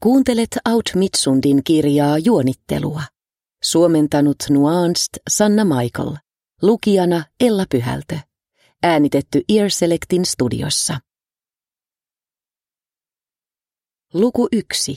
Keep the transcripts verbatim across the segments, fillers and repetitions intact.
Kuuntelet Aud Mitsundin kirjaa Juonittelua. Suomentanut Nuanced Sanna Michael. Lukijana Ella Pyhältö. Äänitetty Earselectin studiossa. Luku yksi.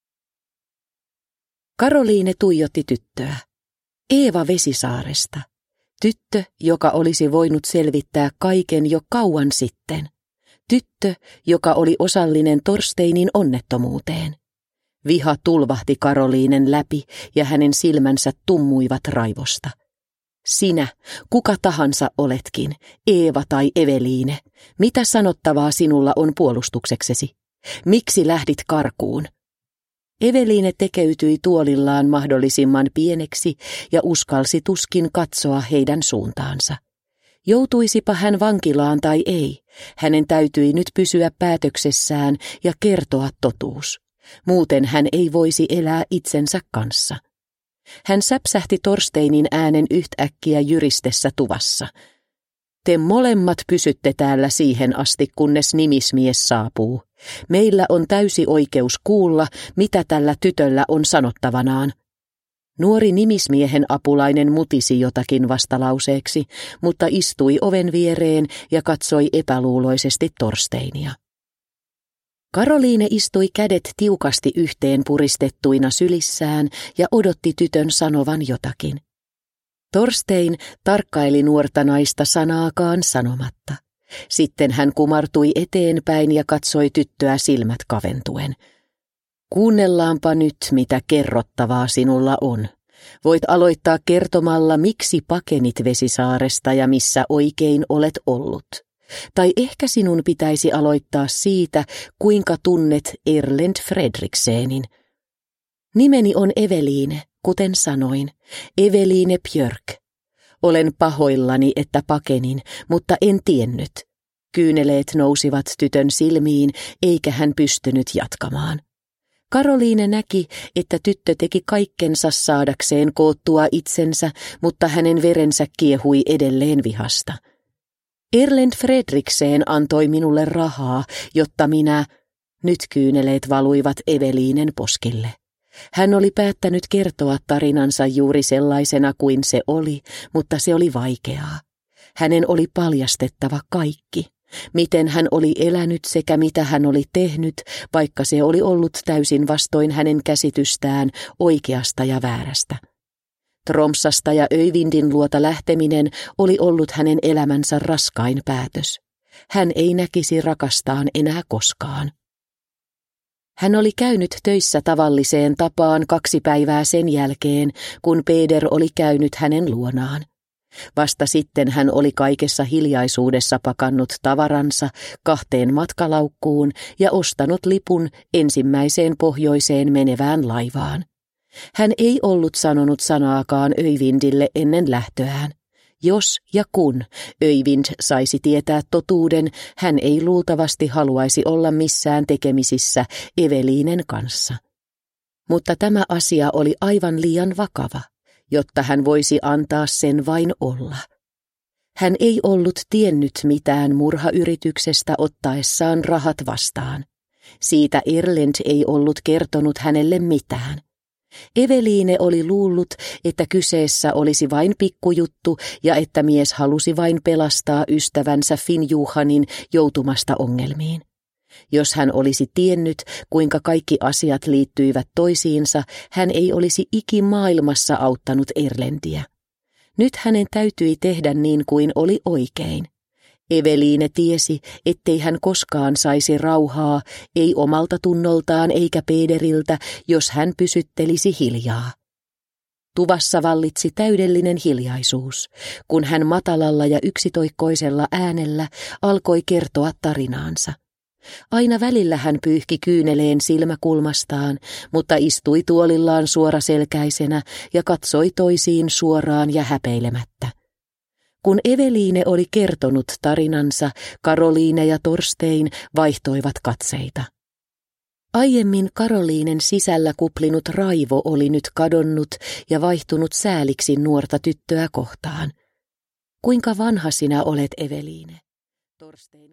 Karoliine tuijotti tyttöä. Eeva Vesisaaresta. Tyttö, joka olisi voinut selvittää kaiken jo kauan sitten. Tyttö, joka oli osallinen Torsteinin onnettomuuteen. Viha tulvahti Karoliinen läpi ja hänen silmänsä tummuivat raivosta. Sinä, kuka tahansa oletkin, Eeva tai Eveliine, mitä sanottavaa sinulla on puolustukseksesi? Miksi lähdit karkuun? Eveliine tekeytyi tuolillaan mahdollisimman pieneksi ja uskalsi tuskin katsoa heidän suuntaansa. Joutuisipa hän vankilaan tai ei, hänen täytyi nyt pysyä päätöksessään ja kertoa totuus. Muuten hän ei voisi elää itsensä kanssa. Hän säpsähti Torsteinin äänen yhtäkkiä jyristessä tuvassa. Te molemmat pysytte täällä siihen asti, kunnes nimismies saapuu. Meillä on täysi oikeus kuulla, mitä tällä tytöllä on sanottavanaan. Nuori nimismiehen apulainen mutisi jotakin vastalauseeksi, mutta istui oven viereen ja katsoi epäluuloisesti Torsteinia. Karoliine istui kädet tiukasti yhteen puristettuina sylissään ja odotti tytön sanovan jotakin. Torstein tarkkaili nuorta naista sanaakaan sanomatta. Sitten hän kumartui eteenpäin ja katsoi tyttöä silmät kaventuen. Kuunnellaanpa nyt, mitä kerrottavaa sinulla on. Voit aloittaa kertomalla, miksi pakenit Vesisaaresta ja missä oikein olet ollut. Tai ehkä sinun pitäisi aloittaa siitä, kuinka tunnet Erlend Fredriksenin. Nimeni on Eveliine, kuten sanoin, Eveliine Björk. Olen pahoillani, että pakenin, mutta en tiennyt. Kyyneleet nousivat tytön silmiin, eikä hän pystynyt jatkamaan. Karoliine näki, että tyttö teki kaikkensa saadakseen koottua itsensä, mutta hänen verensä kiehui edelleen vihasta. Erlend Fredriksen antoi minulle rahaa, jotta minä... Nyt kyyneleet valuivat Eveliinen poskille. Hän oli päättänyt kertoa tarinansa juuri sellaisena kuin se oli, mutta se oli vaikeaa. Hänen oli paljastettava kaikki. Miten hän oli elänyt sekä mitä hän oli tehnyt, vaikka se oli ollut täysin vastoin hänen käsitystään oikeasta ja väärästä. Tromsasta ja Öyvindin luota lähteminen oli ollut hänen elämänsä raskain päätös. Hän ei näkisi rakastaan enää koskaan. Hän oli käynyt töissä tavalliseen tapaan kaksi päivää sen jälkeen, kun Peder oli käynyt hänen luonaan. Vasta sitten hän oli kaikessa hiljaisuudessa pakannut tavaransa kahteen matkalaukkuun ja ostanut lipun ensimmäiseen pohjoiseen menevään laivaan. Hän ei ollut sanonut sanaakaan Öyvindille ennen lähtöään. Jos ja kun Öyvind saisi tietää totuuden, hän ei luultavasti haluaisi olla missään tekemisissä Eveliinen kanssa. Mutta tämä asia oli aivan liian vakava, jotta hän voisi antaa sen vain olla. Hän ei ollut tiennyt mitään murhayrityksestä ottaessaan rahat vastaan. Siitä Erlend ei ollut kertonut hänelle mitään. Eveliine oli luullut, että kyseessä olisi vain pikkujuttu ja että mies halusi vain pelastaa ystävänsä Finnjuhanin joutumasta ongelmiin. Jos hän olisi tiennyt, kuinka kaikki asiat liittyivät toisiinsa, hän ei olisi ikimaailmassa auttanut Erlendiä. Nyt hänen täytyi tehdä niin kuin oli oikein. Eveliine tiesi, ettei hän koskaan saisi rauhaa, ei omalta tunnoltaan eikä Pederiltä, jos hän pysyttelisi hiljaa. Tuvassa vallitsi täydellinen hiljaisuus, kun hän matalalla ja yksitoikkoisella äänellä alkoi kertoa tarinaansa. Aina välillä hän pyyhki kyyneleen silmäkulmastaan, mutta istui tuolillaan suoraselkäisenä ja katsoi toisiin suoraan ja häpeilemättä. Kun Eveliine oli kertonut tarinansa, Karoliine ja Torstein vaihtoivat katseita. Aiemmin Karoliinen sisällä kuplinut raivo oli nyt kadonnut ja vaihtunut sääliksi nuorta tyttöä kohtaan. Kuinka vanha sinä olet, Eveliine? Torstein